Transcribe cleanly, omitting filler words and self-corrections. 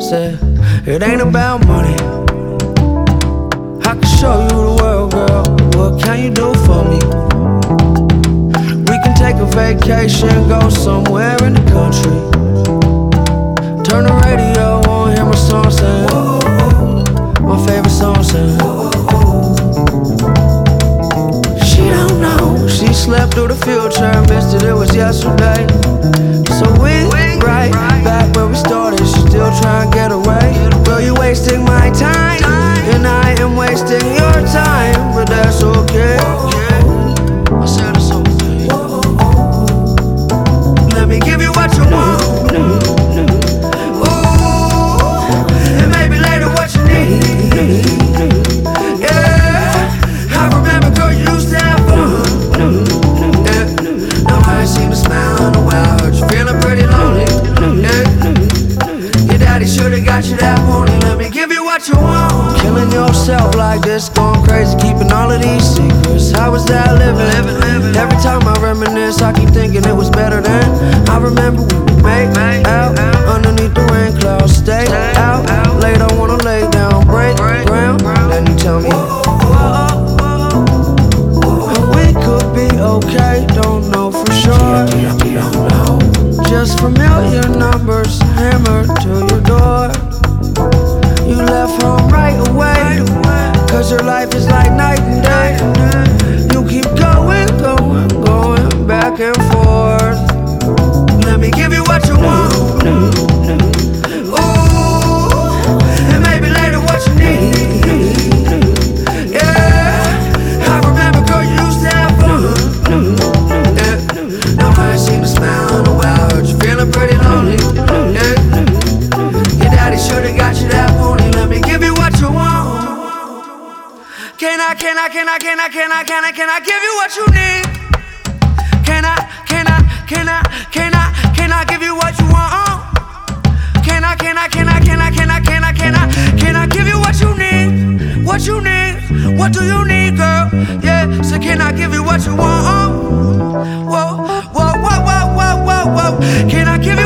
Said, it ain't about money. I can show you the world, girl. What can you do for me? We can take a vacation, go somewhere in the country. Turn the radio on, hear my song saying, my favorite song saying. She don't know, she slept through the future, missed it was yesterday. So we right back where we started, she still trying to get away. Girl, you wasting my time, and I am wasting your time, but that's okay. I said it's okay. Let me give you what you want. Ooh, and maybe later what you need. Yeah, I remember, girl, you used to have fun. Yeah, now I ain't seen a smile in a while. Heard you feeling pretty lonely. Yeah, your daddy should've got you that morning. Let me give you what you want. Killing yourself like this, going crazy, keeping all of these secrets. How was that living? Every time I reminisce, I keep thinking it was better then. I remember when we made out underneath the rain clouds. Stay out late, I wanna lay down, break ground. Then you tell me we could be okay, don't know for sure. Just familiar numbers hammered to your door. You left home right away, cause your life is like night and day. You keep going back and forth. Let me give you what you want. Ooh, and maybe later what you need. Yeah, I remember, girl, you used to have fun. Yeah, now I ain't seen a smile in a while. Heard you feeling pretty lonely. Yeah, your daddy should've got you that morning. Let me give you what you want. Can I give you what you need? Can I give you what you want? Can I give you what you need? What you need? What do you need, girl? Yeah, so can I give you what you want? Whoa. Can I give you